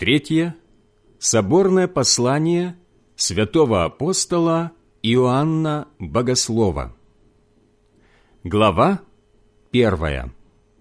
Третье. Соборное послание святого апостола Иоанна Богослова. Глава 1.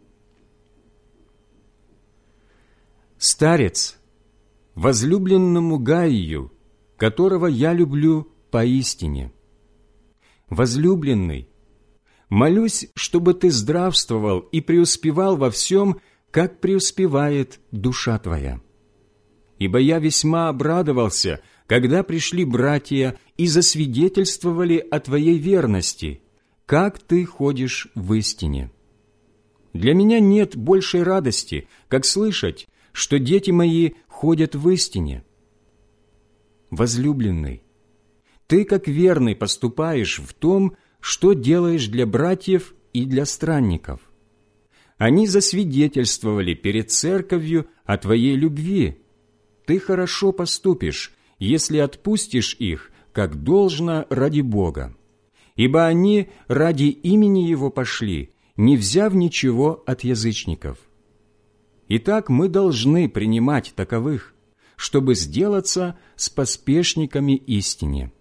Старец, возлюбленному Гаию, которого я люблю поистине. Возлюбленный, молюсь, чтобы ты здравствовал и преуспевал во всем, как преуспевает душа твоя. Ибо я весьма обрадовался, когда пришли братья и засвидетельствовали о твоей верности, как ты ходишь в истине. Для меня нет большей радости, как слышать, что дети мои ходят в истине. Возлюбленный, ты как верный поступаешь в том, что делаешь для братьев и для странников. Они засвидетельствовали перед церковью о твоей любви. Ты хорошо поступишь, если отпустишь их, как должно ради Бога. Ибо они ради имени Его пошли, не взяв ничего от язычников. Итак, мы должны принимать таковых, чтобы сделаться с поспешниками истине.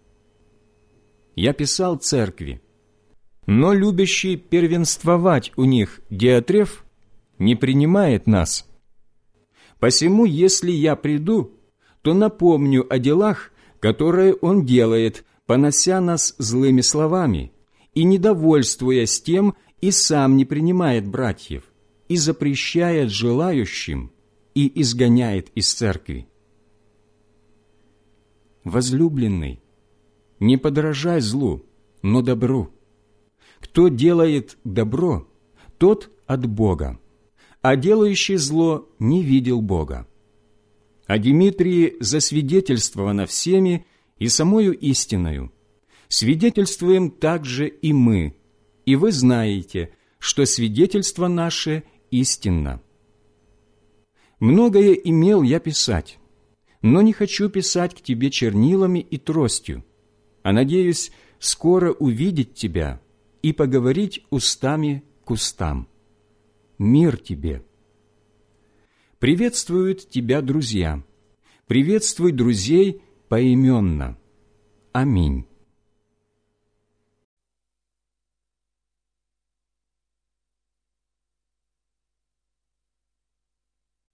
Я писал церкви, но любящий первенствовать у них Диотреф не принимает нас. Посему, если я приду, то напомню о делах, которые он делает, понося нас злыми словами, и, недовольствуясь тем, и сам не принимает братьев, и запрещает желающим, и изгоняет из церкви. Возлюбленный, не подражай злу, но добру. Кто делает добро, тот от Бога, а делающий зло не видел Бога. О Димитрии засвидетельствовано всеми и самою истиною. Свидетельствуем также и мы, и вы знаете, что свидетельство наше истинно. Многое имел я писать, но не хочу писать к тебе чернилами и тростью, а надеюсь скоро увидеть тебя и поговорить устами к устам. Мир тебе. Приветствуют тебя друзья. Приветствуй друзей поименно. Аминь.